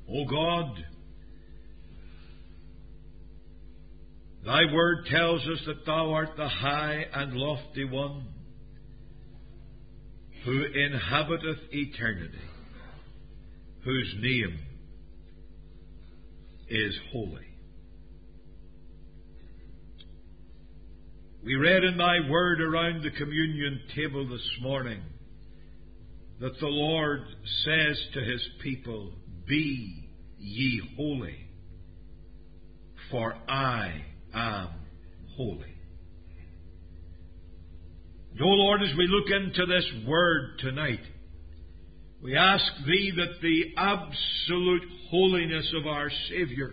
O God, Thy word tells us that Thou art the high and lofty one who inhabiteth eternity, whose name is holy. We read in Thy word around the communion table this morning that the Lord says to His people, "Be ye holy, for I am holy." And, O Lord, as we look into this word tonight, we ask Thee that the absolute holiness of our Saviour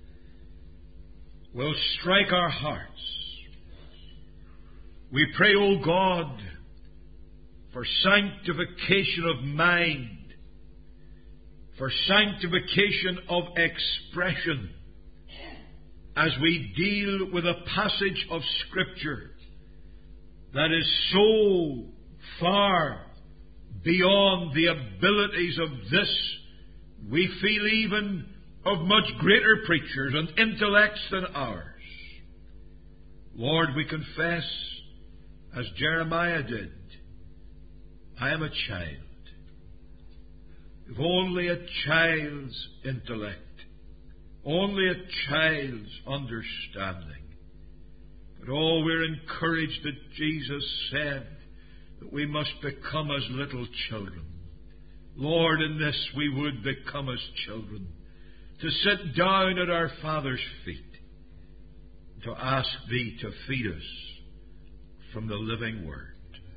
will strike our hearts. We pray, O God, for sanctification of mind, for sanctification of expression, as we deal with a passage of Scripture that is so far beyond the abilities of this, we feel even of much greater preachers and intellects than ours. Lord, we confess, as Jeremiah did, I am a child. If only a child's intellect, only a child's understanding. But oh, we're encouraged that Jesus said that we must become as little children. Lord, in this we would become as children, to sit down at our Father's feet, to ask Thee to feed us from the living Word.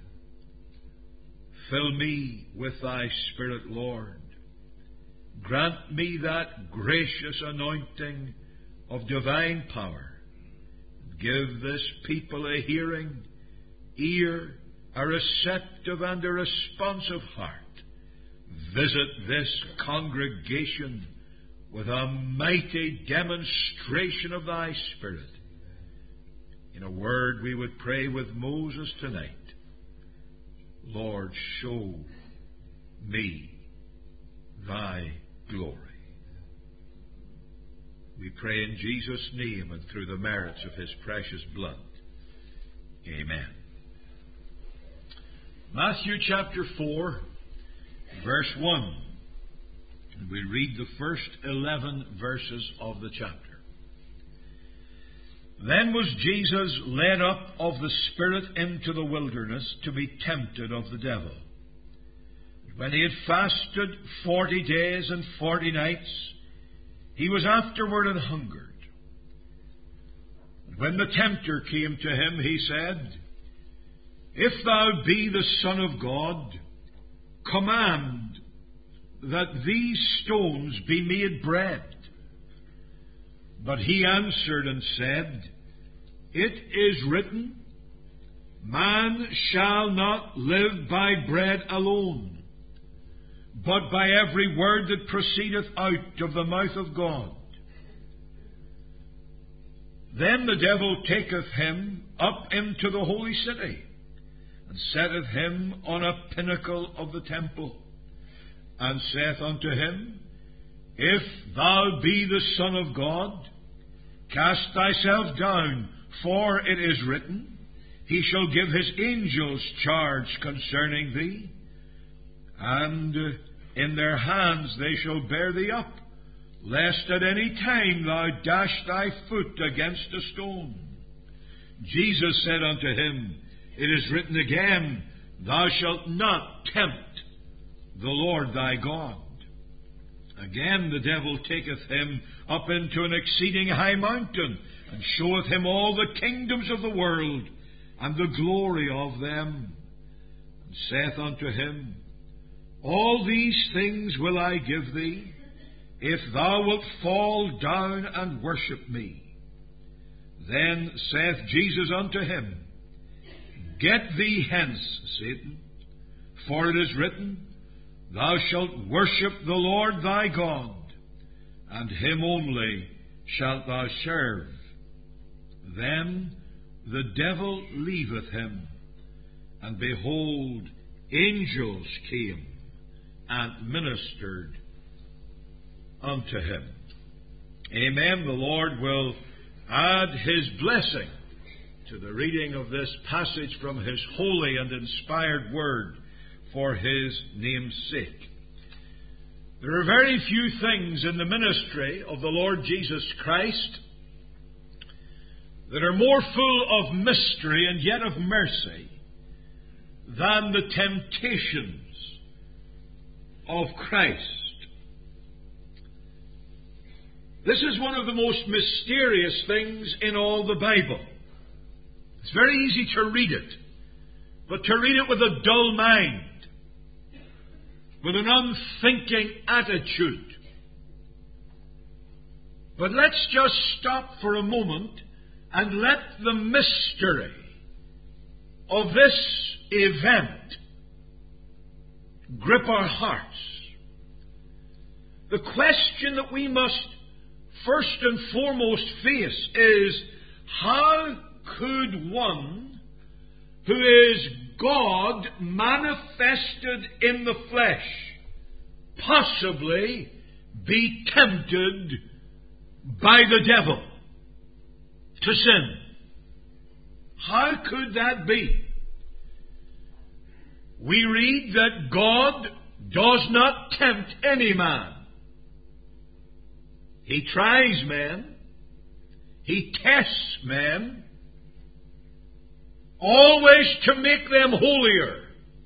Fill me with Thy Spirit, Lord. Grant me that gracious anointing of divine power. Give this people a hearing ear, a receptive and a responsive heart. Visit this congregation with a mighty demonstration of Thy Spirit. In a word, we would pray with Moses tonight, Lord, show me Thy glory. We pray in Jesus' name and through the merits of His precious blood. Amen. Matthew chapter 4, verse 1. And we read the first 11 verses of the chapter. Then was Jesus led up of the Spirit into the wilderness to be tempted of the devil. When he had fasted 40 days and 40 nights, he was afterward and hungered. And when the tempter came to him, he said, If thou be the Son of God, command that these stones be made bread. But he answered and said, It is written, Man shall not live by bread alone, but by every word that proceedeth out of the mouth of God. Then the devil taketh him up into the holy city, and setteth him on a pinnacle of the temple, and saith unto him, If thou be the Son of God, cast thyself down, for it is written, He shall give His angels charge concerning thee, and in their hands they shall bear thee up, lest at any time thou dash thy foot against a stone. Jesus said unto him, It is written again, Thou shalt not tempt the Lord thy God. Again the devil taketh him up into an exceeding high mountain, and showeth him all the kingdoms of the world, and the glory of them, and saith unto him, All these things will I give thee, if thou wilt fall down and worship me. Then saith Jesus unto him, Get thee hence, Satan, for it is written, Thou shalt worship the Lord thy God, and Him only shalt thou serve. Then the devil leaveth him, and behold, angels came and ministered unto him. Amen. The Lord will add His blessing to the reading of this passage from His holy and inspired Word for His name's sake. There are very few things in the ministry of the Lord Jesus Christ that are more full of mystery and yet of mercy than the temptations of Christ. This is one of the most mysterious things in all the Bible. It's very easy to read it, but to read it with a dull mind, with an unthinking attitude. But let's just stop for a moment and let the mystery of this event grip our hearts. The question that we must first and foremost face is, how could one who is God manifested in the flesh possibly be tempted by the devil to sin? How could that be? We read that God does not tempt any man. He tries men. He tests men, always to make them holier.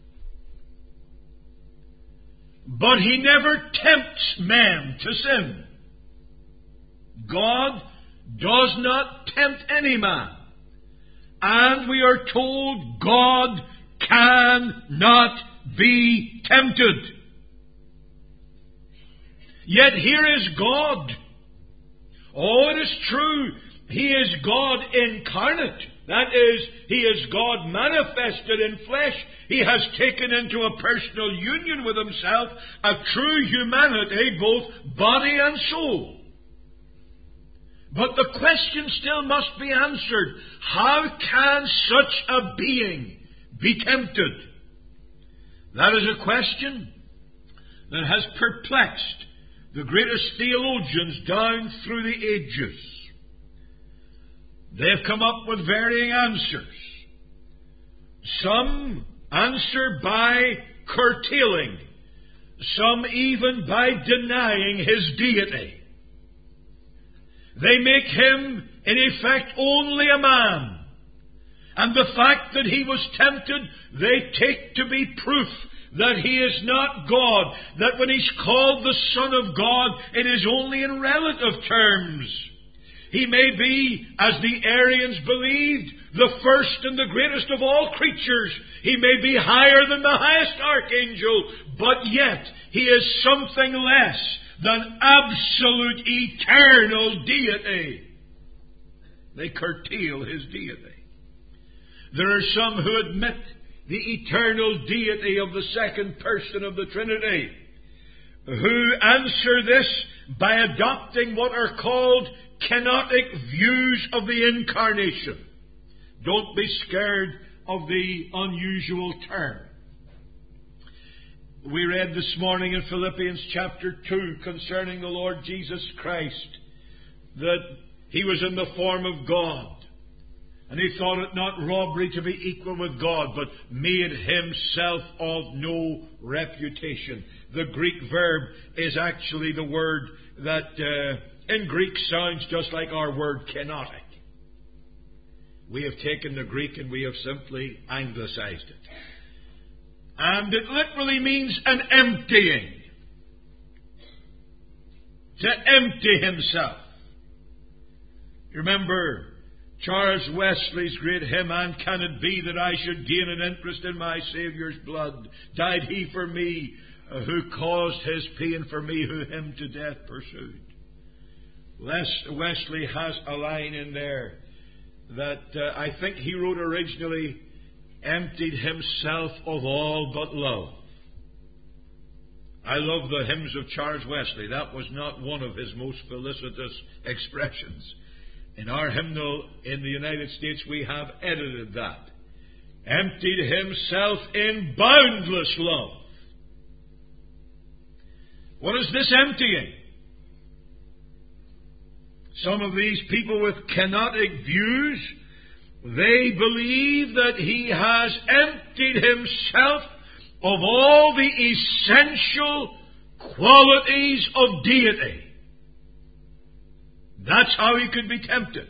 But He never tempts man to sin. God does not tempt any man. And we are told God cannot be tempted. Yet here is God. Oh, it is true, He is God incarnate. That is, He is God manifested in flesh. He has taken into a personal union with Himself a true humanity, both body and soul. But the question still must be answered. How can such a being be tempted? That is a question that has perplexed the greatest theologians down through the ages. They've come up with varying answers. Some answer by curtailing, some even by denying His deity. They make Him, in effect, only a man. And the fact that He was tempted, they take to be proof that He is not God. That when He's called the Son of God, it is only in relative terms. He may be, as the Arians believed, the first and the greatest of all creatures. He may be higher than the highest archangel, but yet He is something less than absolute eternal deity. They curtail His deity. There are some who admit the eternal deity of the second person of the Trinity, who answer this by adopting what are called kenotic views of the incarnation. Don't be scared of the unusual term. We read this morning in Philippians chapter 2 concerning the Lord Jesus Christ that He was in the form of God. And He thought it not robbery to be equal with God, but made Himself of no reputation. The Greek verb is actually the word that in Greek sounds just like our word kenotic. We have taken the Greek and we have simply anglicized it. And it literally means an emptying. To empty Himself. You remember Charles Wesley's great hymn, "And can it be that I should gain an interest in my Saviour's blood? Died He for me, who caused His pain for me, who Him to death pursued." Wesley has a line in there that I think he wrote originally, "emptied Himself of all but love." I love the hymns of Charles Wesley. That was not one of his most felicitous expressions. In our hymnal in the United States, we have edited that. Emptied Himself in boundless love. What is this emptying? Some of these people with kenotic views, they believe that He has emptied Himself of all the essential qualities of deity. That's how He could be tempted.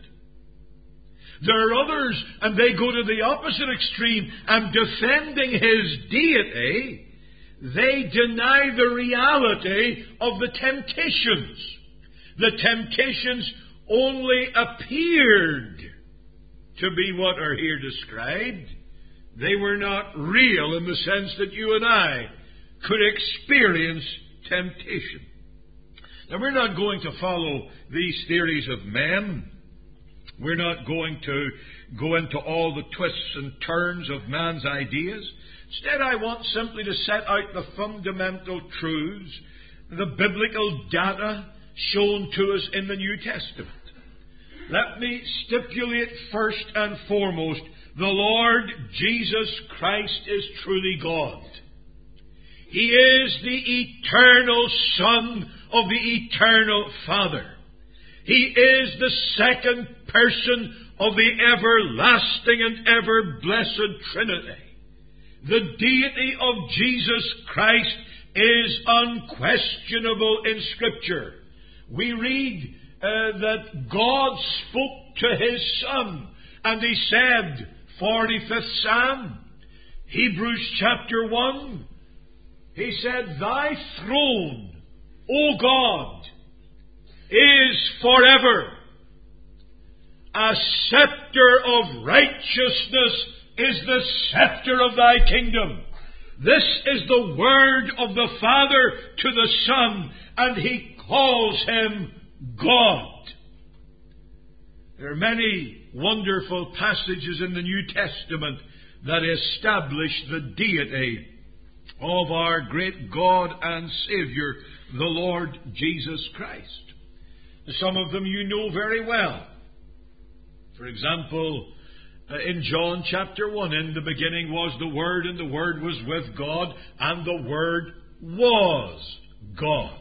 There are others, and they go to the opposite extreme, and defending His deity, they deny the reality of the temptations. The temptations only appeared to be what are here described. They were not real in the sense that you and I could experience temptation. Now, we're not going to follow these theories of men. We're not going to go into all the twists and turns of man's ideas. Instead, I want simply to set out the fundamental truths, the biblical data shown to us in the New Testament. Let me stipulate first and foremost, the Lord Jesus Christ is truly God. He is the eternal Son of the eternal Father. He is the second person of the everlasting and ever-blessed Trinity. The deity of Jesus Christ is unquestionable in Scripture. We read that God spoke to His Son, and He said, 45th Psalm, Hebrews chapter 1, He said, Thy throne, O God, is forever. A scepter of righteousness is the scepter of Thy kingdom. This is the word of the Father to the Son, and He calls Him God. There are many wonderful passages in the New Testament that establish the deity of our great God and Savior, the Lord Jesus Christ. Some of them you know very well. For example, in John chapter 1, in the beginning was the Word, and the Word was with God, and the Word was God.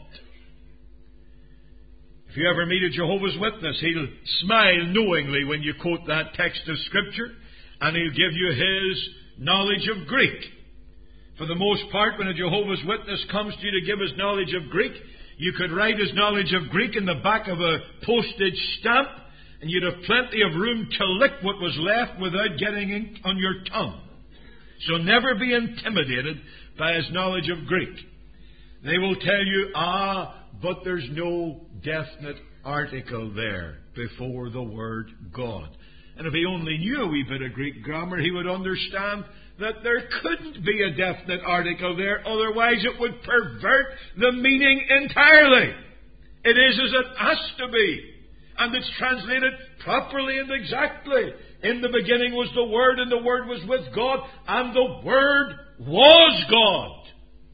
If you ever meet a Jehovah's Witness, he'll smile knowingly when you quote that text of Scripture, and he'll give you his knowledge of Greek. For the most part, when a Jehovah's Witness comes to you to give his knowledge of Greek, you could write his knowledge of Greek in the back of a postage stamp, and you'd have plenty of room to lick what was left without getting ink on your tongue. So never be intimidated by his knowledge of Greek. They will tell you, but there's no definite article there before the word God. And if he only knew a wee bit of Greek grammar, he would understand that there couldn't be a definite article there, otherwise it would pervert the meaning entirely. It is as it has to be. And it's translated properly and exactly. In the beginning was the Word, and the Word was with God, and the Word was God.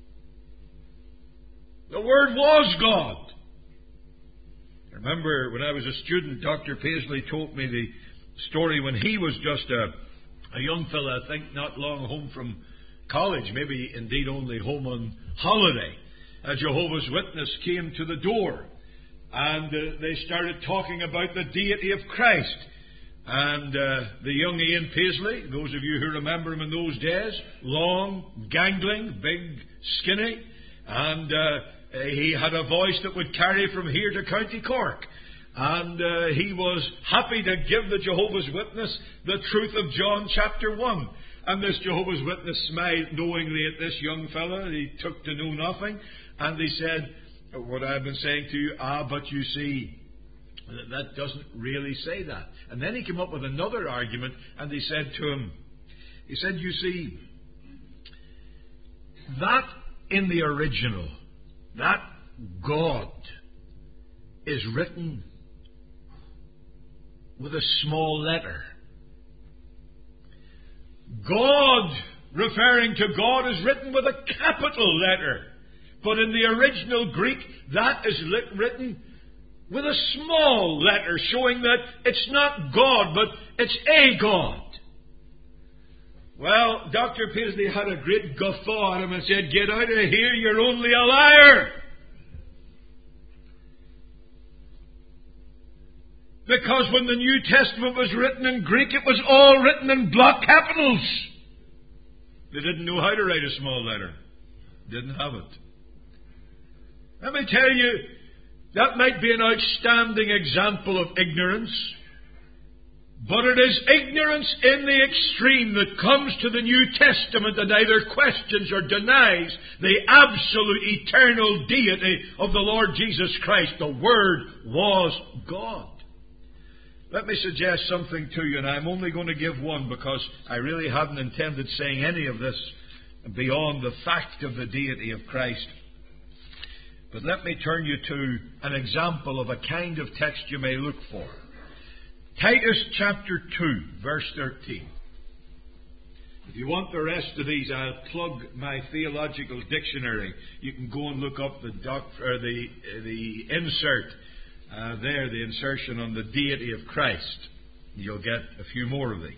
The Word was God. I remember when I was a student, Dr. Paisley told me the story when he was just a young fella, I think not long home from college, maybe indeed only home on holiday. A Jehovah's Witness came to the door, and they started talking about the deity of Christ. And the young Ian Paisley, those of you who remember him in those days, long, gangling, big, skinny, and he had a voice that would carry from here to County Cork. And he was happy to give the Jehovah's Witness the truth of John chapter 1. And this Jehovah's Witness smiled knowingly at this young fella. He took to know nothing. And he said, what I've been saying to you, but you see, that doesn't really say that. And then he came up with another argument, and he said to him, he said, you see, that in the original, that God is written with a small letter. God, referring to God, is written with a capital letter. But in the original Greek, that is written with a small letter, showing that it's not God, but it's a God. Well, Dr. Paisley had a great guffaw at him and said, get out of here, you're only a liar. Because when the New Testament was written in Greek, it was all written in block capitals. They didn't know how to write a small letter. Didn't have it. Let me tell you, that might be an outstanding example of ignorance. But it is ignorance in the extreme that comes to the New Testament and either questions or denies the absolute eternal deity of the Lord Jesus Christ. The Word was God. Let me suggest something to you, and I'm only going to give one because I really hadn't intended saying any of this beyond the fact of the deity of Christ. But let me turn you to an example of a kind of text you may look for. Titus chapter 2, verse 13. If you want the rest of these, I'll plug my theological dictionary. You can go and look up the insert there, the insertion on the deity of Christ. You'll get a few more of these.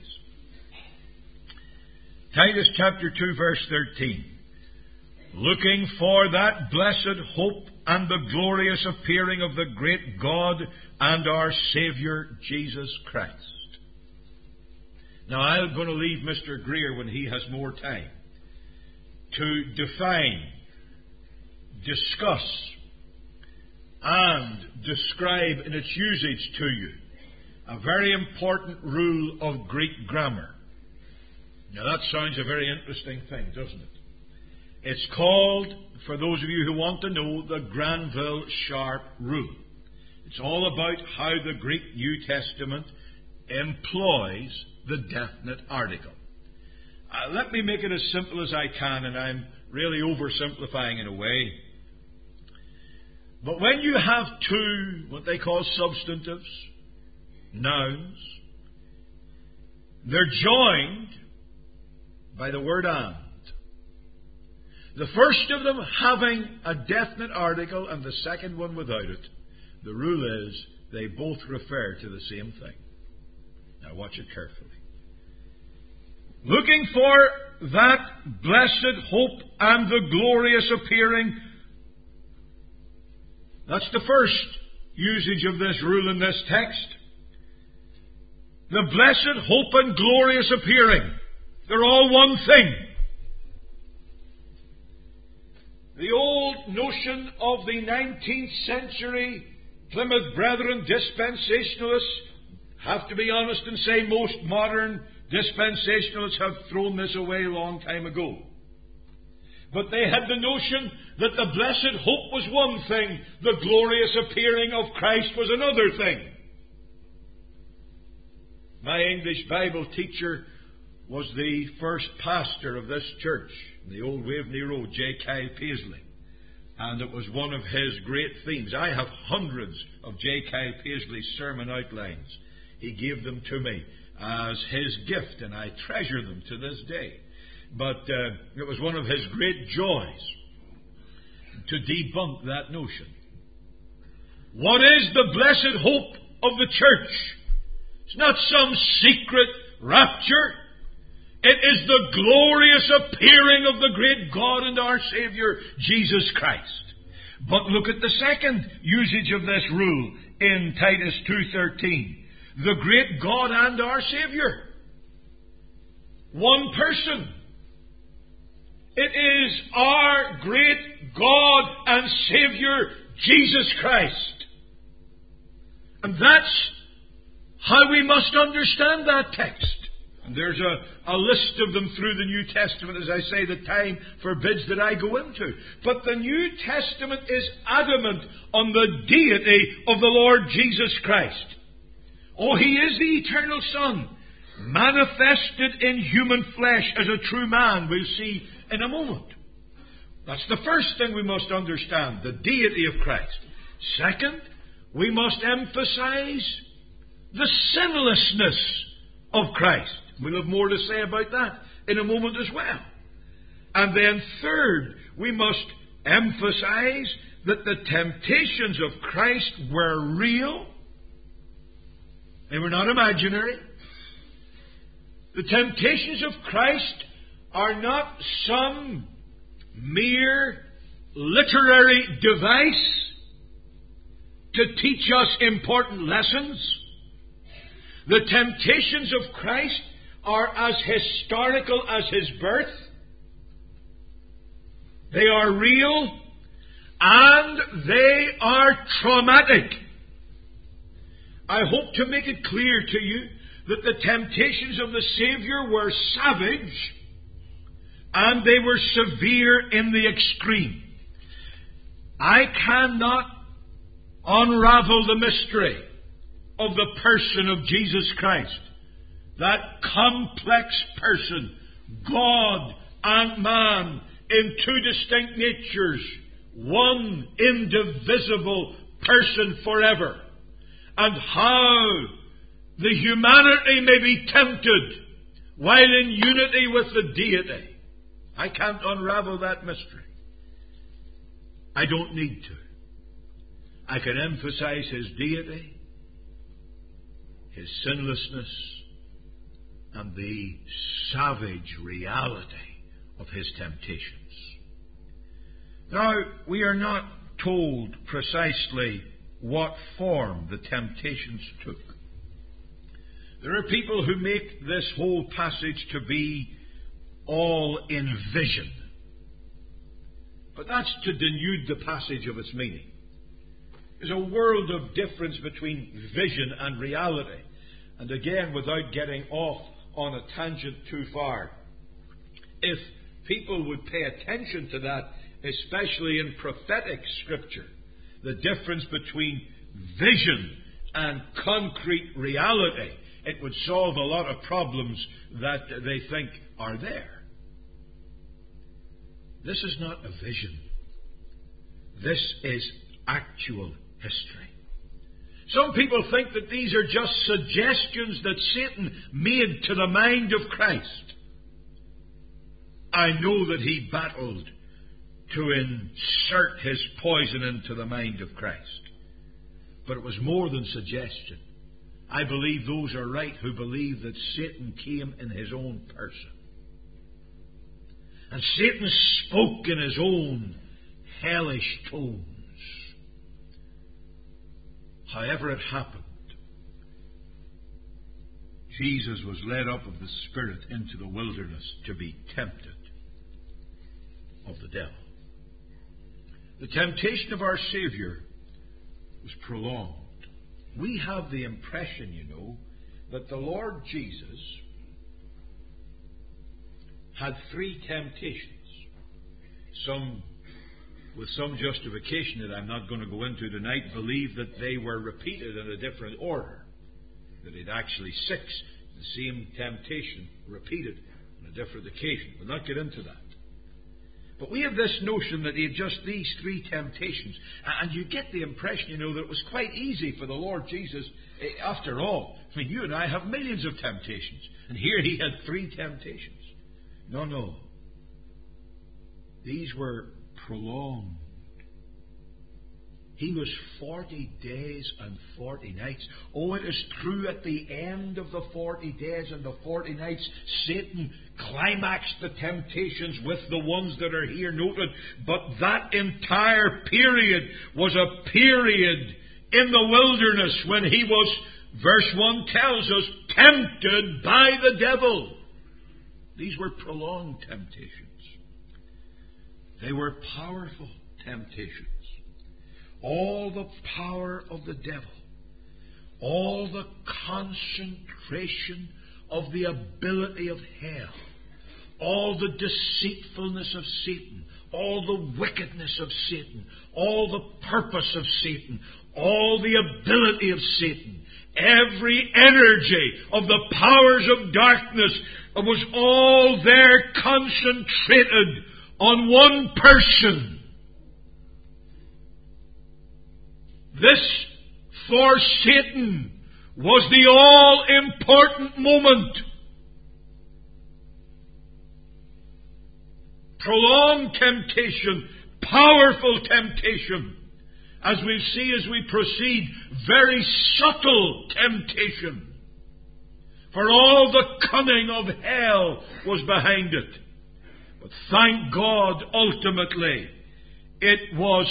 Titus chapter 2, verse 13. Looking for that blessed hope and the glorious appearing of the great God and our Saviour, Jesus Christ. Now, I'm going to leave Mr. Greer, when he has more time, to define, discuss, and describe in its usage to you a very important rule of Greek grammar. Now, that sounds a very interesting thing, doesn't it? It's called, for those of you who want to know, the Granville-Sharp rule. It's all about how the Greek New Testament employs the definite article. Let me make it as simple as I can, and I'm really oversimplifying in a way. But when you have two, what they call substantives, nouns, they're joined by the word and. The first of them having a definite article and the second one without it, the rule is they both refer to the same thing. Now watch it carefully. Looking for that blessed hope and the glorious appearing. That's the first usage of this rule in this text. The blessed hope and glorious appearing. They're all one thing. The old notion of the 19th century Plymouth Brethren dispensationalists, have to be honest and say most modern dispensationalists have thrown this away a long time ago. But they had the notion that the blessed hope was one thing, the glorious appearing of Christ was another thing. My English Bible teacher was the first pastor of this church, the old Waveney Road, J. Kyle Paisley. And it was one of his great themes. I have hundreds of J. Kyle Paisley's sermon outlines. He gave them to me as his gift, and I treasure them to this day. But it was one of his great joys to debunk that notion. What is the blessed hope of the church? It's not some secret rapture. It is the glorious appearing of the great God and our Saviour, Jesus Christ. But look at the second usage of this rule in Titus 2:13. The great God and our Saviour. One person. It is our great God and Saviour, Jesus Christ. And that's how we must understand that text. And there's a list of them through the New Testament, as I say, the time forbids that I go into. But the New Testament is adamant on the deity of the Lord Jesus Christ. Oh, He is the eternal Son, manifested in human flesh as a true man, we'll see in a moment. That's the first thing we must understand, the deity of Christ. Second, we must emphasize the sinlessness of Christ. We'll have more to say about that in a moment as well. And then third, we must emphasize that the temptations of Christ were real. They were not imaginary. The temptations of Christ are not some mere literary device to teach us important lessons. The temptations of Christ are as historical as His birth. They are real and they are traumatic. I hope to make it clear to you that the temptations of the Saviour were savage and they were severe in the extreme. I cannot unravel the mystery of the person of Jesus Christ. That complex person, God and man in two distinct natures, one indivisible person forever, and how the humanity may be tempted while in unity with the deity. I can't unravel that mystery. I don't need to. I can emphasize His deity, His sinlessness, and the savage reality of His temptations. Now, we are not told precisely what form the temptations took. There are people who make this whole passage to be all in vision. But that's to denude the passage of its meaning. There's a world of difference between vision and reality. And again, without getting off on a tangent too far, if people would pay attention to that, especially in prophetic scripture, the difference between vision and concrete reality, it would solve a lot of problems that they think are there. This is not a vision. This is actual history. Some people think that these are just suggestions that Satan made to the mind of Christ. I know that he battled to insert his poison into the mind of Christ. But it was more than suggestion. I believe those are right who believe that Satan came in his own person. And Satan spoke in his own hellish tones. However it happened, Jesus was led up of the Spirit into the wilderness to be tempted of the devil. The temptation of our Saviour was prolonged. We have the impression, that the Lord Jesus had 3 temptations. Some, with some justification that I'm not going to go into tonight, believe that they were repeated in a different order. That it actually 6, the same temptation, repeated on a different occasion. We'll not get into that. But we have this notion that he had just these 3 temptations. And you get the impression, that it was quite easy for the Lord Jesus. After all, you and I have millions of temptations. And here he had 3 temptations. No. These were prolonged. He was 40 days and 40 nights. Oh, it is true at the end of the 40 days and the 40 nights, Satan climaxed the temptations with the ones that are here noted. But that entire period was a period in the wilderness when he was, verse 1 tells us, tempted by the devil. These were prolonged temptations. They were powerful temptations. All the power of the devil, all the concentration of the ability of hell, all the deceitfulness of Satan, all the wickedness of Satan, all the purpose of Satan, all the ability of Satan, every energy of the powers of darkness was all there concentrated on one person. This, for Satan, was the all-important moment. Prolonged temptation, powerful temptation. As we see as we proceed, very subtle temptation. For all the cunning of hell was behind it. But thank God, ultimately, it was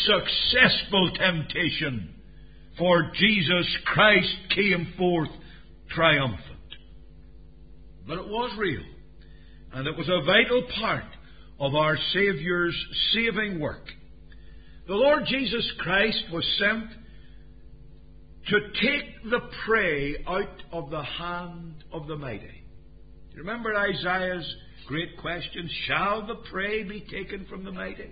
unsuccessful temptation. For Jesus Christ came forth triumphant. But it was real. And it was a vital part of our Saviour's saving work. The Lord Jesus Christ was sent to take the prey out of the hand of the mighty. You remember Isaiah's great question, shall the prey be taken from the mighty?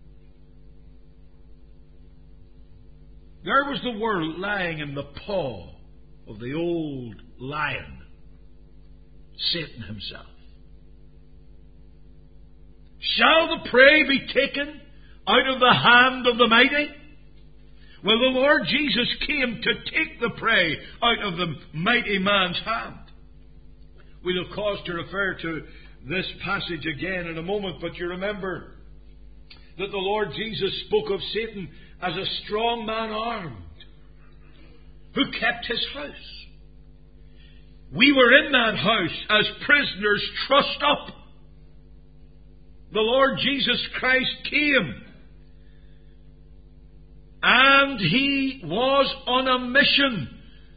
There was the world lying in the paw of the old lion, Satan himself. Shall the prey be taken out of the hand of the mighty? Well, the Lord Jesus came to take the prey out of the mighty man's hand. We'll have cause to refer to this passage again in a moment, but you remember that the Lord Jesus spoke of Satan as a strong man armed, who kept his house. We were in that house as prisoners trussed up. The Lord Jesus Christ came, and He was on a mission.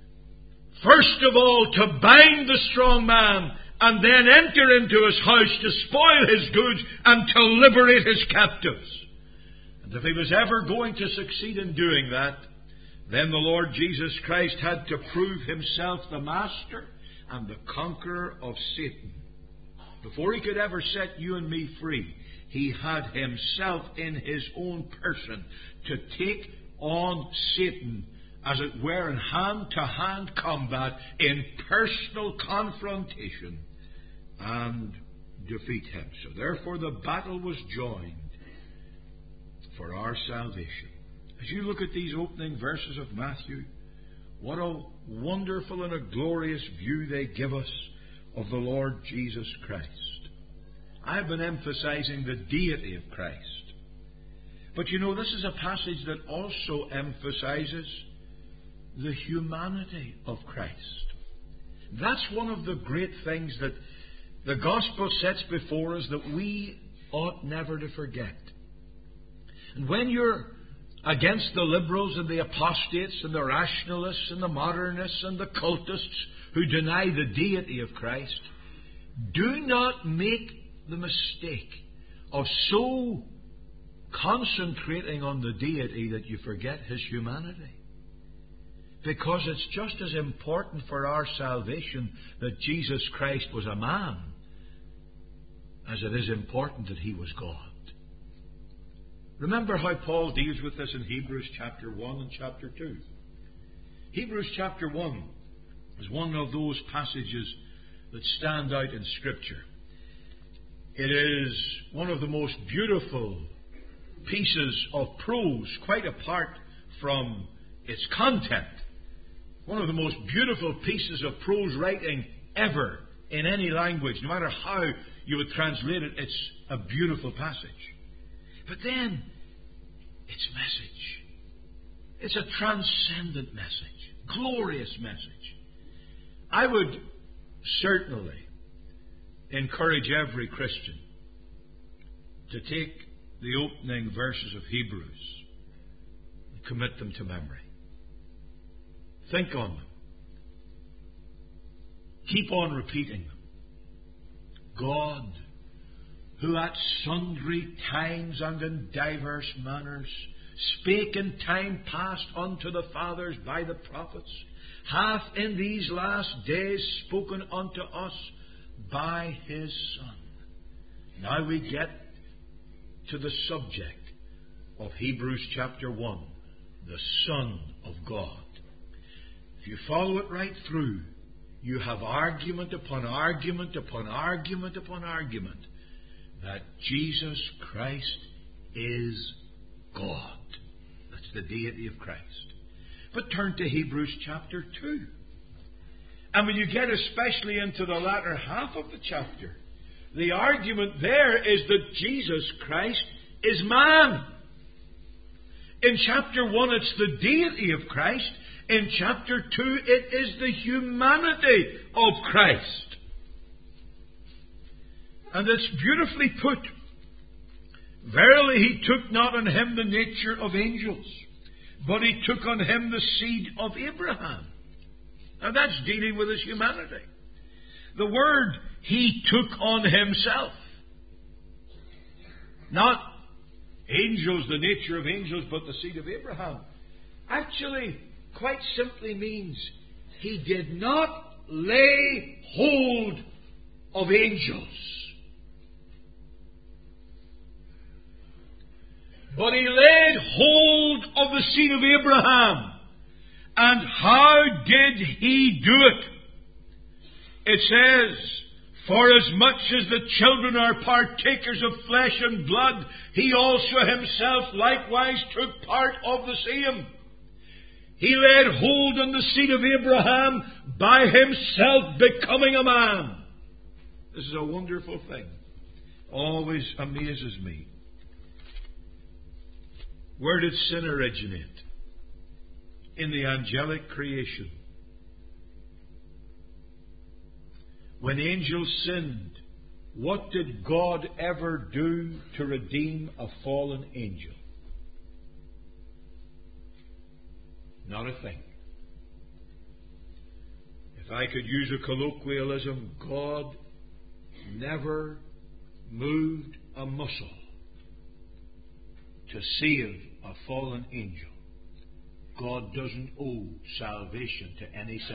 First of all, to bind the strong man, and then enter into his house to spoil his goods and to liberate his captives. And if he was ever going to succeed in doing that, then the Lord Jesus Christ had to prove Himself the master and the conqueror of Satan. Before He could ever set you and me free, He had Himself in His own person to take on Satan, as it were, in hand-to-hand combat, in personal confrontation, and defeat him. So therefore the battle was joined for our salvation. As you look at these opening verses of Matthew, what a wonderful and a glorious view they give us of the Lord Jesus Christ. I've been emphasizing the deity of Christ. But you know, this is a passage that also emphasizes the humanity of Christ. That's one of the great things that the gospel sets before us that we ought never to forget. And when you're against the liberals and the apostates and the rationalists and the modernists and the cultists who deny the deity of Christ, do not make the mistake of so concentrating on the deity that you forget His humanity. Because it's just as important for our salvation that Jesus Christ was a man as it is important that He was God. Remember how Paul deals with this in Hebrews chapter 1 and chapter 2. Hebrews chapter 1 is one of those passages that stand out in Scripture. It is one of the most beautiful pieces of prose, quite apart from its content. One of the most beautiful pieces of prose writing ever in any language. No matter how you would translate it, it's a beautiful passage. But then, its message. It's a transcendent message. Glorious message. I would certainly encourage every Christian to take the opening verses of Hebrews and commit them to memory. Think on them. Keep on repeating them. God, who at sundry times and in diverse manners spake in time past unto the fathers by the prophets, hath in these last days spoken unto us by His Son. Now we get to the subject of Hebrews chapter 1, the Son of God. If you follow it right through, you have argument upon argument upon argument upon argument that Jesus Christ is God. That's the deity of Christ. But turn to Hebrews chapter 2. And when you get especially into the latter half of the chapter, the argument there is that Jesus Christ is man. In chapter 1 it's the deity of Christ. In chapter 2 it is the humanity of Christ. And it's beautifully put. Verily He took not on Him the nature of angels, but He took on Him the seed of Abraham. Now that's dealing with his humanity. The word he took on himself. Not angels, the nature of angels, but the seed of Abraham. Actually, quite simply means he did not lay hold of angels. But he laid hold of the seed of Abraham. And how did he do it? It says, for as much as the children are partakers of flesh and blood, he also himself likewise took part of the same. He laid hold on the seed of Abraham by himself becoming a man. This is a wonderful thing. Always amazes me. Where did sin originate? In the angelic creation. When angels sinned, what did God ever do to redeem a fallen angel? Not a thing. If I could use a colloquialism, God never moved a muscle to save a fallen angel. God doesn't owe salvation to any sinner.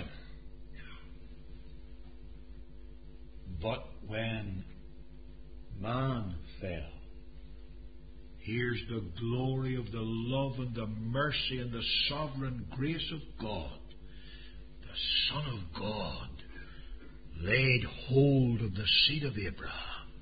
But when man fell, here's the glory of the love and the mercy and the sovereign grace of God. The Son of God laid hold of the seed of Abraham.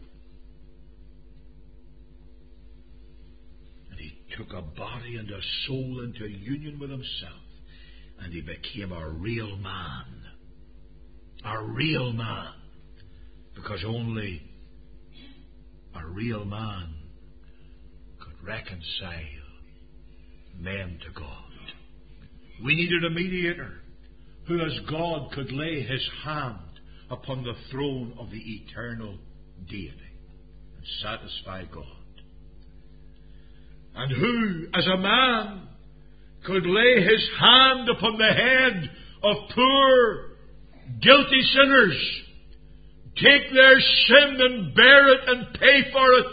And he took a body and a soul into union with himself. And he became a real man. A real man. Because only a real man could reconcile men to God. We needed a mediator who as God could lay his hand upon the throne of the eternal deity and satisfy God. And who as a man could lay his hand upon the head of poor guilty sinners, take their sin and bear it and pay for it.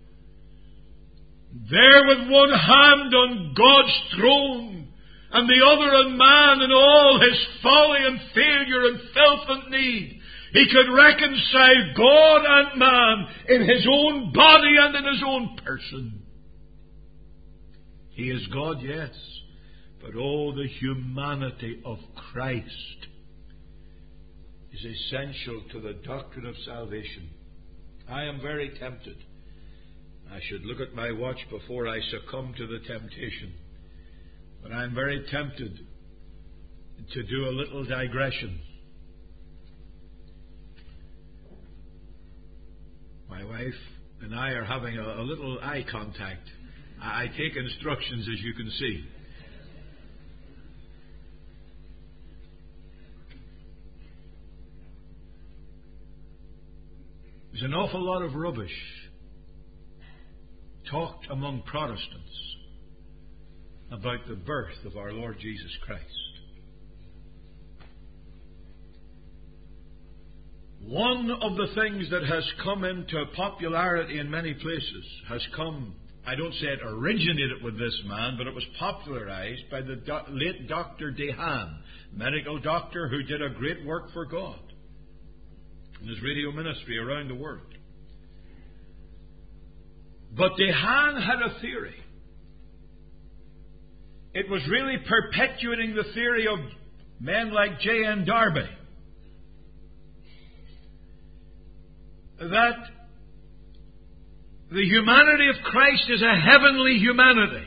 There with one hand on God's throne and the other on man and all his folly and failure and filth and need, he could reconcile God and man in his own body and in his own person. He is God, yes, but all the humanity of Christ is essential to the doctrine of salvation. I am very tempted. I should look at my watch before I succumb to the temptation. But I am very tempted to do a little digression. My wife and I are having a little eye contact. I take instructions, as you can see. There's an awful lot of rubbish talked among Protestants about the birth of our Lord Jesus Christ. One of the things that has come into popularity in many places has come, I don't say it originated with this man, but it was popularized by the late Dr. DeHaan, medical doctor who did a great work for God in his radio ministry around the world. But DeHaan had a theory. It was really perpetuating the theory of men like J.N. Darby, that the humanity of Christ is a heavenly humanity.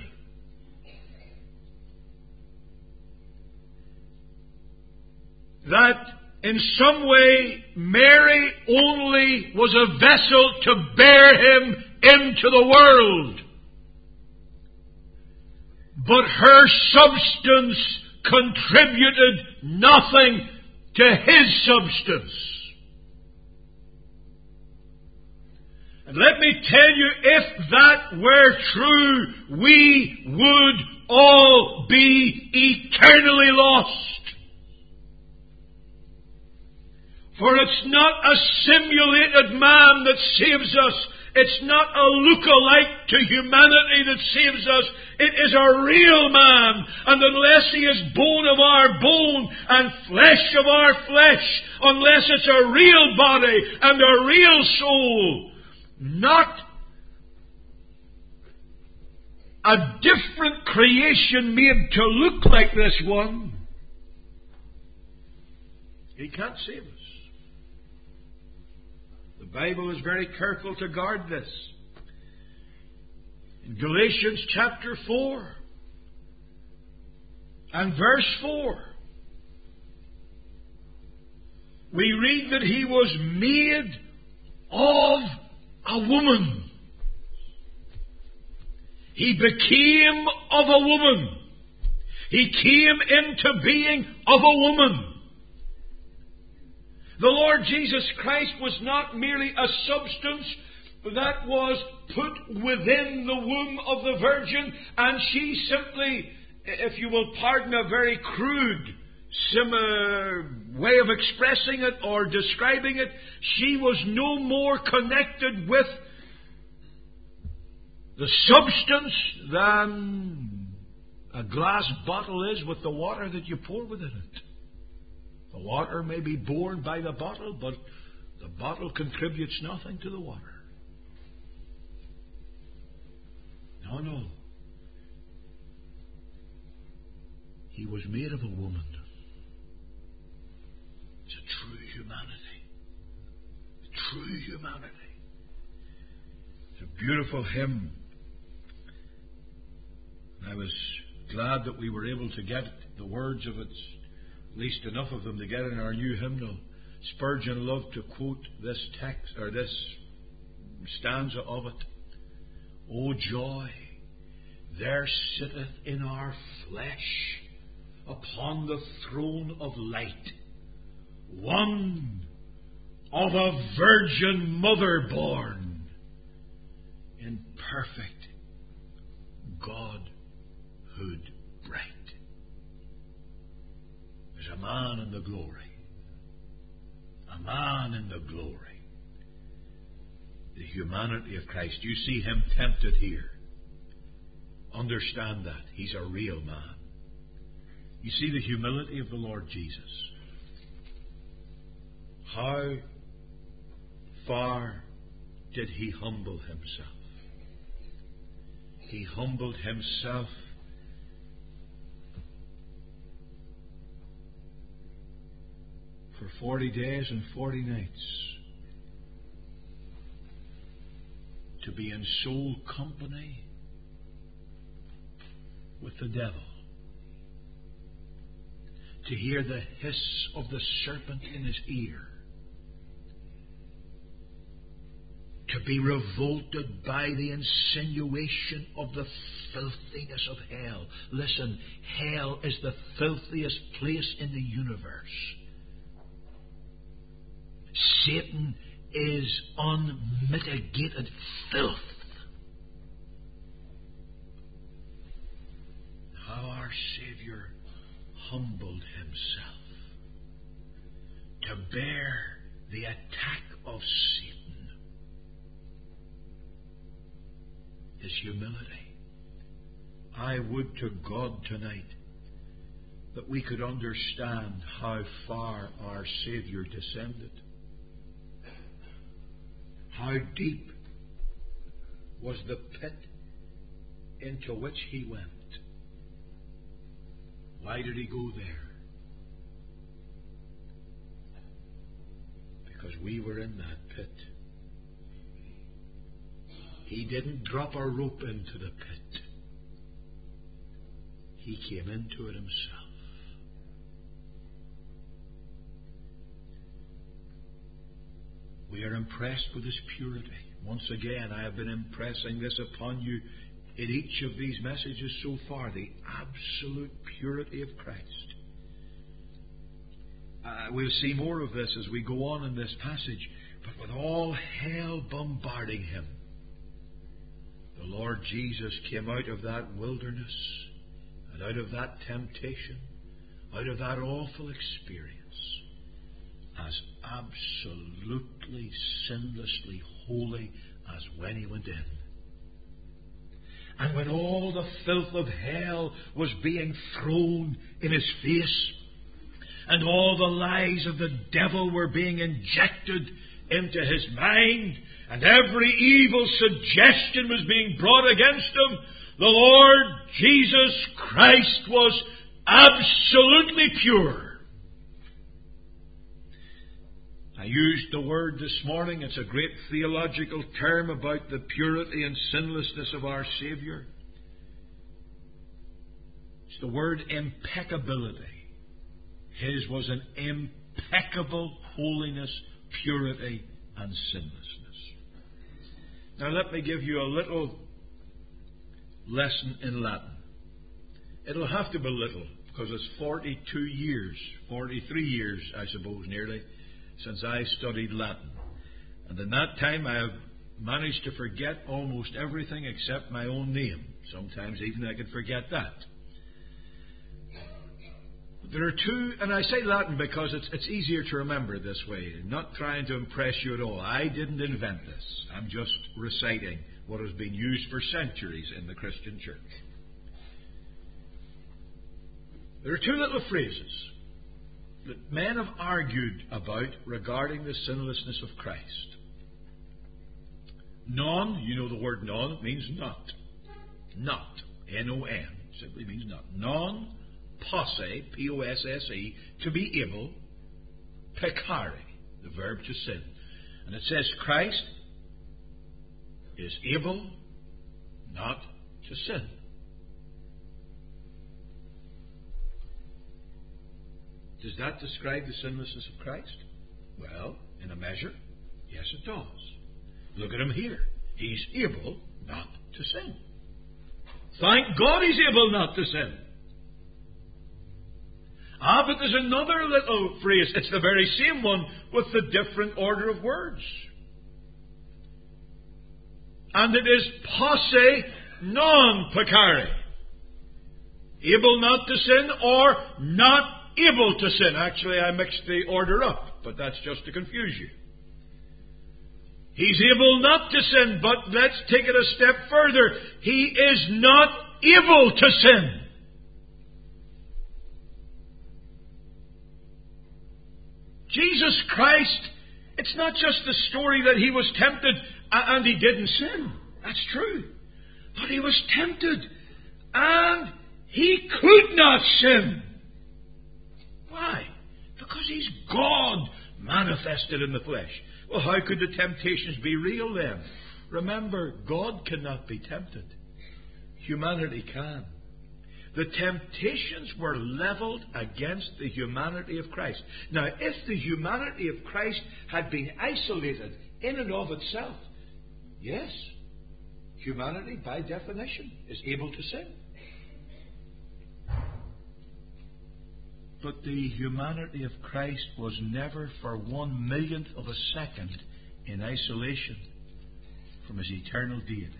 That in some way Mary only was a vessel to bear him into the world. But her substance contributed nothing to his substance. And let me tell you, if that were true, we would all be eternally lost. For it's not a simulated man that saves us. It's not a look-alike to humanity that saves us. It is a real man. And unless he is bone of our bone and flesh of our flesh, unless it's a real body and a real soul, not a different creation made to look like this one, he can't save us. The Bible is very careful to guard this. In Galatians chapter 4 and verse 4, we read that he was made of a woman. He became of a woman. He came into being of a woman. The Lord Jesus Christ was not merely a substance that was put within the womb of the Virgin, and she simply, if you will pardon a very crude way of expressing it or describing it, she was no more connected with the substance than a glass bottle is with the water that you pour within it. The water may be borne by the bottle, but the bottle contributes nothing to the water. No. He was made of a woman. It's a true humanity. True humanity. It's a beautiful hymn. I was glad that we were able to get the words of it, at least enough of them to get in our new hymnal. Spurgeon loved to quote this text, or this stanza of it. O joy, there sitteth in our flesh upon the throne of light one of a virgin mother born in perfect Godhood bright. There's a man in the glory. A man in the glory. The humanity of Christ. You see him tempted here. Understand that. He's a real man. You see the humility of the Lord Jesus. How far did he humble himself? He humbled himself for 40 days and 40 nights to be in soul company with the devil, to hear the hiss of the serpent in his ear, to be revolted by the insinuation of the filthiness of hell. Listen, hell is the filthiest place in the universe. Satan is unmitigated filth. How our Savior humbled himself to bear the attack of Satan. His humility. I would to God tonight that we could understand how far our Savior descended. How deep was the pit into which he went? Why did he go there? Because we were in that pit. He didn't drop a rope into the pit. He came into it himself. We are impressed with his purity. Once again, I have been impressing this upon you in each of these messages so far, the absolute purity of Christ. We'll see more of this as we go on in this passage, but with all hell bombarding him, the Lord Jesus came out of that wilderness and out of that temptation, out of that awful experience, as absolutely, sinlessly holy as when He went in. And when all the filth of hell was being thrown in His face, and all the lies of the devil were being injected into His mind, and every evil suggestion was being brought against Him, the Lord Jesus Christ was absolutely pure. I used the word this morning. It's a great theological term about the purity and sinlessness of our Saviour. It's the word impeccability. His was an impeccable holiness, purity, and sinlessness. Now let me give you a little lesson in Latin. It'll have to be little, because it's 43 years, I suppose, nearly, since I studied Latin. And in that time I have managed to forget almost everything except my own name. Sometimes even I could forget that. There are two, and I say Latin because it's easier to remember this way. I'm not trying to impress you at all. I didn't invent this. I'm just reciting what has been used for centuries in the Christian church. There are two little phrases that men have argued about regarding the sinlessness of Christ. Non, you know the word non, it means not. Not. N-O-N. Simply means not. Non posse, P-O-S-S-E, to be able, peccare, the verb to sin. And it says Christ is able not to sin. Does that describe the sinlessness of Christ? Well, in a measure, yes it does. Look at Him here. He's able not to sin. Thank God He's able not to sin. But there's another little phrase. It's the very same one with the different order of words. And it is posse non peccare. Able not to sin or not able to sin. Actually, I mixed the order up, but that's just to confuse you. He's able not to sin, but let's take it a step further. He is not able to sin. Jesus Christ, it's not just the story that He was tempted and He didn't sin. That's true. But He was tempted and He could not sin. Why? Because He's God manifested in the flesh. Well, how could the temptations be real then? Remember, God cannot be tempted. Humanity can. The temptations were leveled against the humanity of Christ. Now, if the humanity of Christ had been isolated in and of itself, yes, humanity, by definition, is able to sin. But the humanity of Christ was never for 1/1,000,000 of a second in isolation from His eternal deity.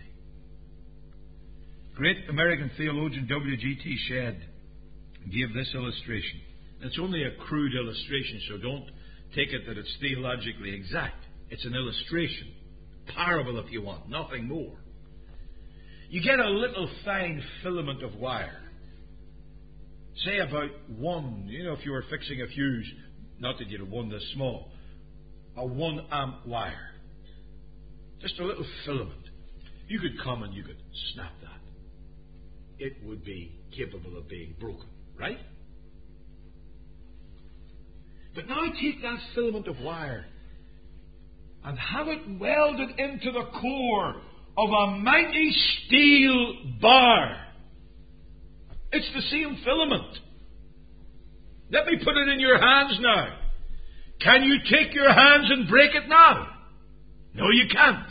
Great American theologian W.G.T. Shedd gave this illustration. It's only a crude illustration, so don't take it that it's theologically exact. It's an illustration. Parable, if you want, nothing more. You get a little fine filament of wire. Say about one, if you were fixing a fuse, not that you'd have one this small, a 1 amp wire. Just a little filament. You could come and you could snap that. It would be capable of being broken, right? But now take that filament of wire and have it welded into the core of a mighty steel bar. It's the same filament. Let me put it in your hands now. Can you take your hands and break it now? No, you can't.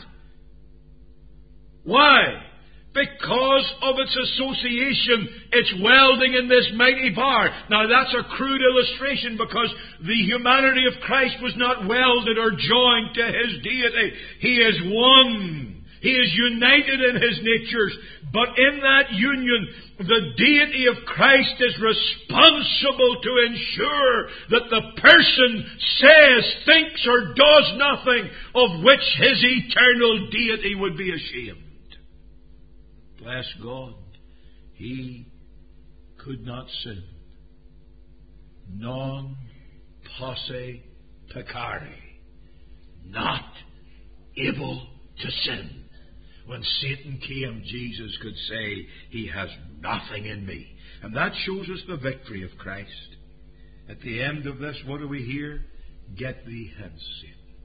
Why? Because of its association, its welding in this mighty bar. Now that's a crude illustration because the humanity of Christ was not welded or joined to His deity. He is one. He is united in His natures, But in that union, the deity of Christ is responsible to ensure that the person says, thinks, or does nothing of which his eternal deity would be ashamed. Bless God, he could not sin. Non posse peccare. Not able to sin. When Satan came, Jesus could say, he has nothing in me. And that shows us the victory of Christ. At the end of this, what do we hear? Get thee hence, Satan.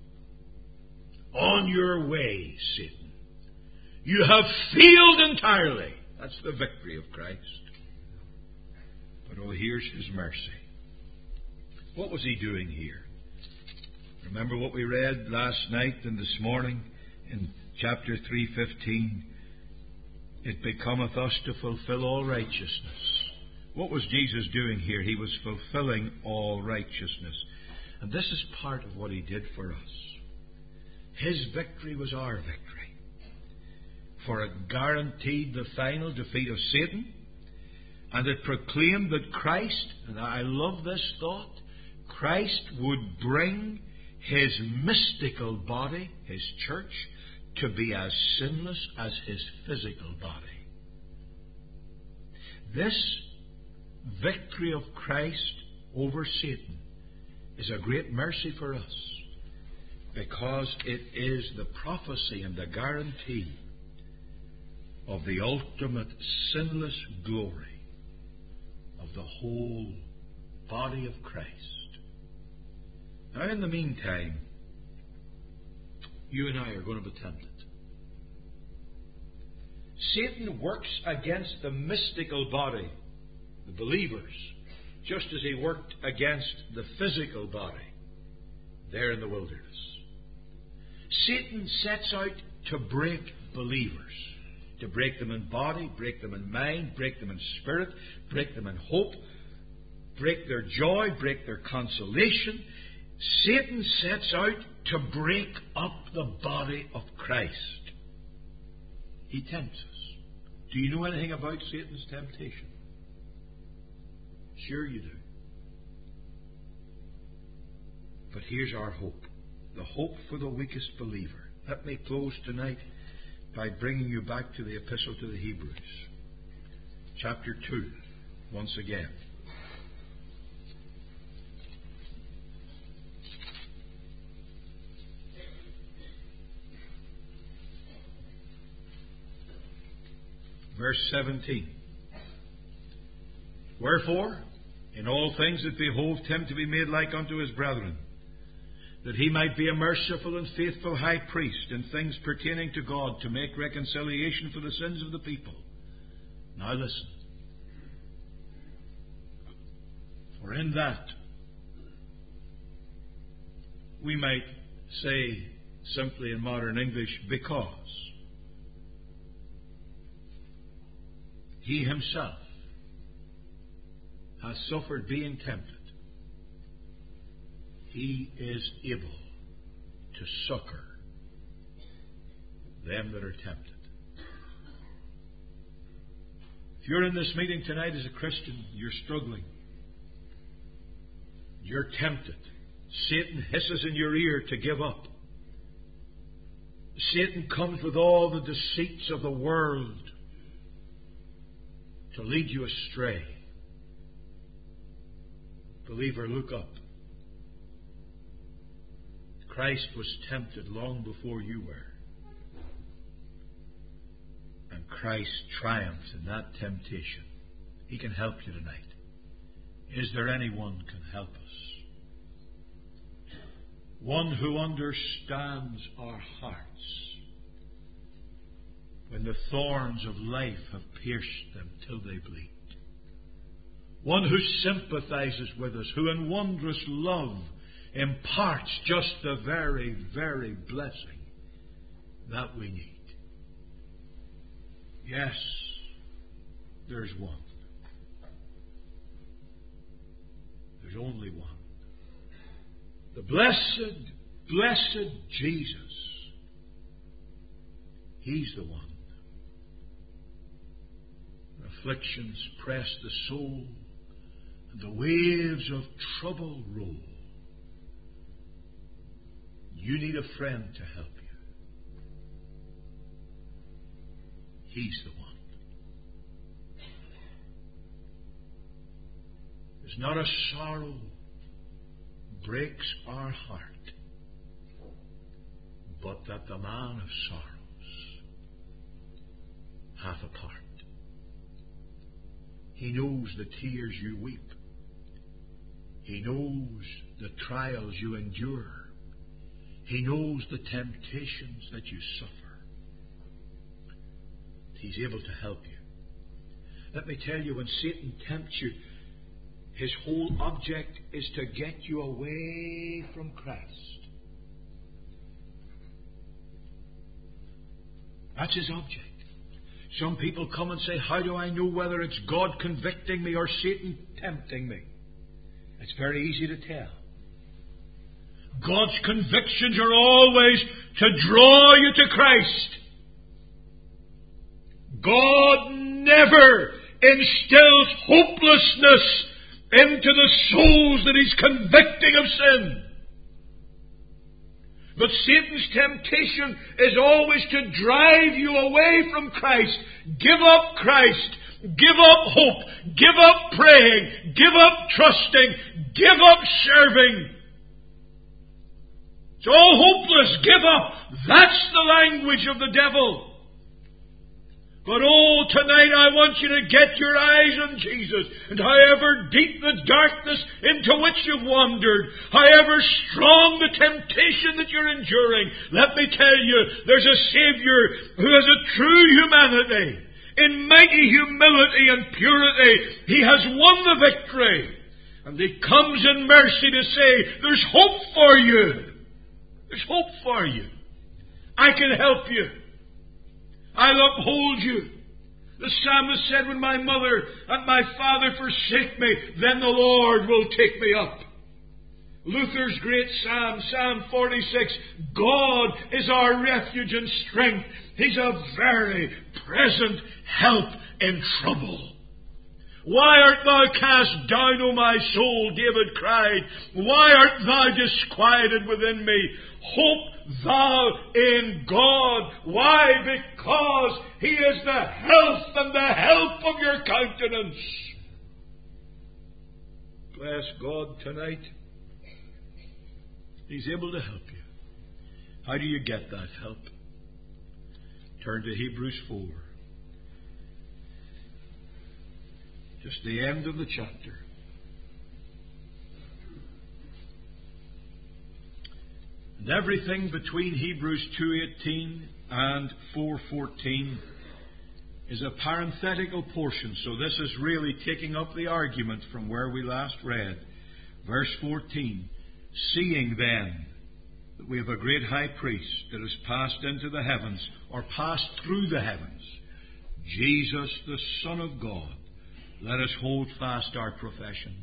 On your way, Satan. You have failed entirely. That's the victory of Christ. But oh, here's his mercy. What was he doing here? Remember what we read last night and this morning in chapter 3:15. It becometh us to fulfill all righteousness. What was Jesus doing here? He was fulfilling all righteousness. And this is part of what he did for us. His victory was our victory. For it guaranteed the final defeat of Satan. And it proclaimed that Christ, and I love this thought, Christ would bring his mystical body, his church, to be as sinless as his physical body. This victory of Christ over Satan is a great mercy for us, because it is the prophecy and the guarantee of the ultimate sinless glory of the whole body of Christ. Now, in the meantime, you and I are going to be tempted. Satan works against the mystical body, the believers, just as he worked against the physical body there in the wilderness. Satan sets out to break believers, to break them in body, break them in mind, break them in spirit, break them in hope, break their joy, break their consolation. Satan sets out to break up the body of Christ. He tempts us. Do you know anything about Satan's temptation? Sure you do. But here's our hope. The hope for the weakest believer. Let me close tonight by bringing you back to the Epistle to the Hebrews. Chapter 2, once again. Verse 17. Wherefore, in all things it behoved him to be made like unto his brethren, that he might be a merciful and faithful high priest in things pertaining to God, to make reconciliation for the sins of the people. Now listen. For in that, we might say simply in modern English, because he himself has suffered being tempted, he is able to succor them that are tempted. If you're in this meeting tonight as a Christian, you're struggling, you're tempted. Satan hisses in your ear to give up. Satan comes with all the deceits of the world to lead you astray. Believer, look up. Christ was tempted long before you were. And Christ triumphed in that temptation. He can help you tonight. Is there anyone can help us? One who understands our hearts when the thorns of life have pierced them till they bleed. One who sympathizes with us, who in wondrous love imparts just the very, very blessing that we need. Yes, there's one. There's only one. The blessed, blessed Jesus. He's the one afflictions press the soul, and the waves of trouble roll, you need a friend to help you. He's the one. There's not a sorrow breaks our heart, but that the man of sorrows hath a part. He knows the tears you weep. He knows the trials you endure. He knows the temptations that you suffer. He's able to help you. Let me tell you, when Satan tempts you, his whole object is to get you away from Christ. That's his object. Some people come and say, how do I know whether it's God convicting me or Satan tempting me? It's very easy to tell. God's convictions are always to draw you to Christ. God never instills hopelessness into the souls that He's convicting of sin. But Satan's temptation is always to drive you away from Christ. Give up Christ. Give up hope. Give up praying. Give up trusting. Give up serving. It's all hopeless. Give up. That's the language of the devil. But oh, tonight I want you to get your eyes on Jesus. And however deep the darkness into which you've wandered, however strong the temptation that you're enduring, let me tell you, there's a Saviour who has a true humanity. In mighty humility and purity, He has won the victory. And He comes in mercy to say, there's hope for you. There's hope for you. I can help you. I'll uphold you. The psalmist said, when my mother and my father forsake me, then the Lord will take me up. Luther's great psalm, Psalm 46, God is our refuge and strength. He's a very present help in trouble. Why art thou cast down, O my soul? David cried. Why art thou disquieted within me? Hope thou in God. Why? Because He is the health and the help of your countenance. Bless God tonight. He's able to help you. How do you get that help? Turn to Hebrews 4. Just the end of the chapter. And everything between Hebrews 2:18 and 4:14 is a parenthetical portion. So this is really taking up the argument from where we last read. Verse 14. Seeing then that we have a great high priest that has passed into the heavens, or passed through the heavens, Jesus the Son of God, let us hold fast our profession.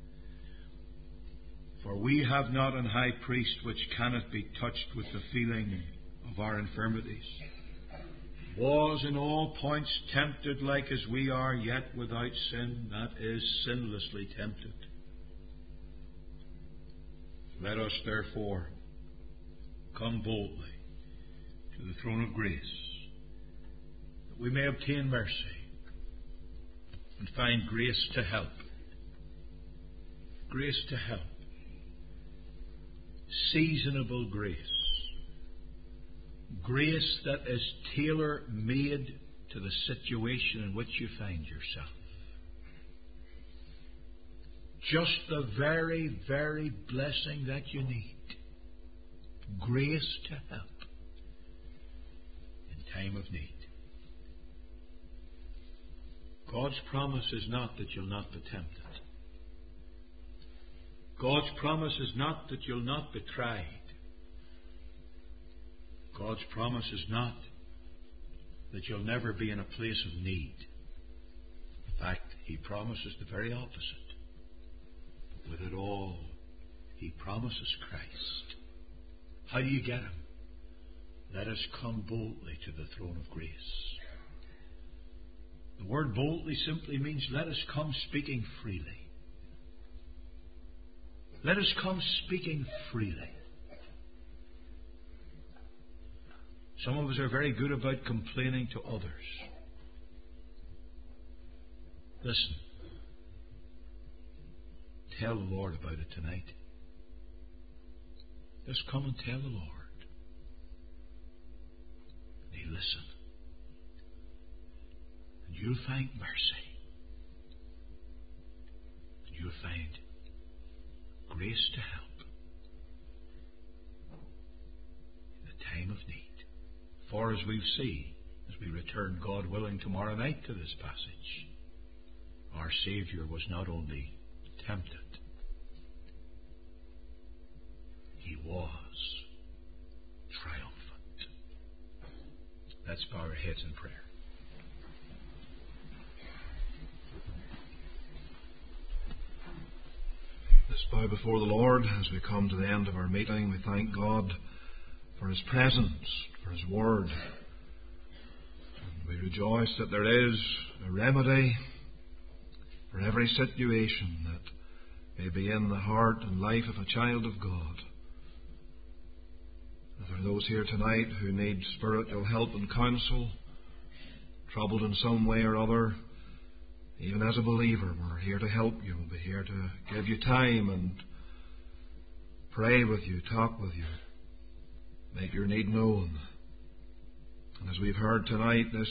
For we have not an high priest which cannot be touched with the feeling of our infirmities, was in all points tempted like as we are, yet without sin, that is, sinlessly tempted. Let us therefore come boldly to the throne of grace, that we may obtain mercy and find grace to help. Grace to help. Seasonable grace. Grace that is tailor-made to the situation in which you find yourself. Just the very, very blessing that you need. Grace to help in time of need. God's promise is not that you'll not be tempted. God's promise is not that you'll not be tried. God's promise is not that you'll never be in a place of need. In fact, He promises the very opposite. But with it all, He promises Christ. How do you get Him? Let us come boldly to the throne of grace. The word boldly simply means let us come speaking freely. Let us come speaking freely. Some of us are very good about complaining to others. Listen. Tell the Lord about it tonight. Just come and tell the Lord. And He'll listen. And you'll find mercy. And you'll find grace to help in the time of need. For as we'll see, as we return, God willing, tomorrow night to this passage, our Saviour was not only tempted, He was triumphant. Let's bow our heads in prayer. Let's bow before the Lord as we come to the end of our meeting. We thank God for His presence, for His Word. And we rejoice that there is a remedy for every situation that may be in the heart and life of a child of God. If there are those here tonight who need spiritual help and counsel, troubled in some way or other, even as a believer, we're here to help you. We'll be here to give you time and pray with you, talk with you, make your need known. And as we've heard tonight, this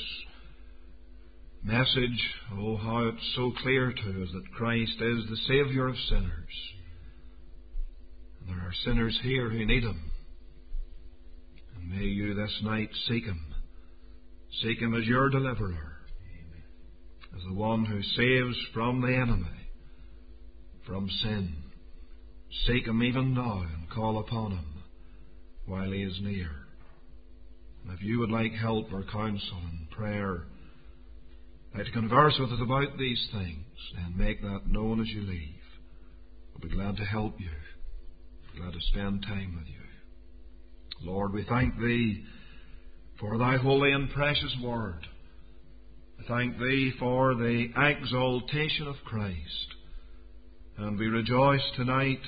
message, oh, how it's so clear to us that Christ is the Saviour of sinners. And there are sinners here who need Him. And may you this night seek Him. Seek Him as your deliverer, as the one who saves from the enemy, from sin. Seek Him even now and call upon Him while He is near. And if you would like help or counsel and prayer, like to converse with us about these things, then make that known as you leave. We'll be glad to help you. Glad to spend time with you. Lord, we thank Thee for Thy holy and precious Word. We thank Thee for the exaltation of Christ. And we rejoice tonight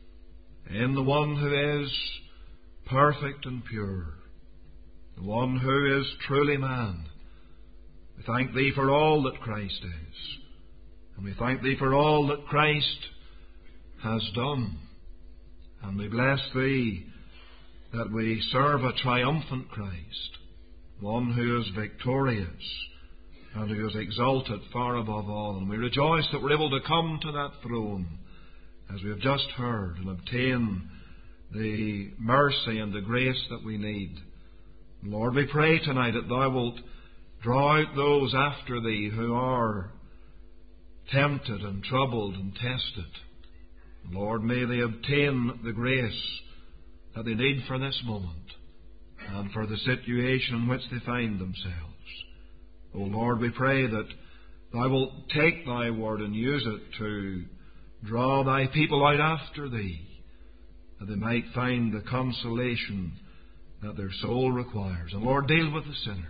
in the one who is perfect and pure, the one who is truly man. We thank Thee for all that Christ is. And we thank Thee for all that Christ has done. And we bless Thee that we serve a triumphant Christ, one who is victorious and who is exalted far above all. And we rejoice that we're able to come to that throne, as we have just heard, and obtain the mercy and the grace that we need. Lord, we pray tonight that Thou wilt draw out those after Thee who are tempted and troubled and tested. Lord, may they obtain the grace that they need for this moment and for the situation in which they find themselves. O Lord, we pray that Thou wilt take Thy word and use it to draw Thy people out after Thee, that they might find the consolation that their soul requires. And Lord, deal with the sinner.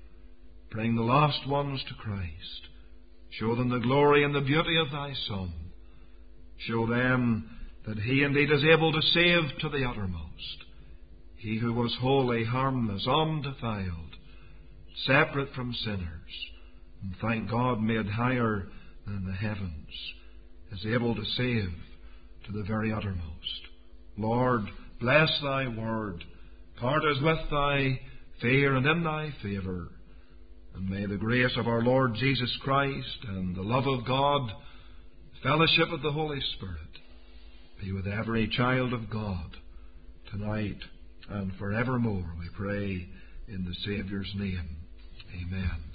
Bring the lost ones to Christ. Show them the glory and the beauty of Thy Son. Show them that He indeed is able to save to the uttermost. He who was holy, harmless, undefiled, separate from sinners, and thank God made higher than the heavens, is able to save to the very uttermost. Lord, bless Thy word. Part us with Thy fear and in Thy favour. And may the grace of our Lord Jesus Christ and the love of God, fellowship of the Holy Spirit, be with every child of God tonight and forevermore, we pray in the Saviour's name. Amen.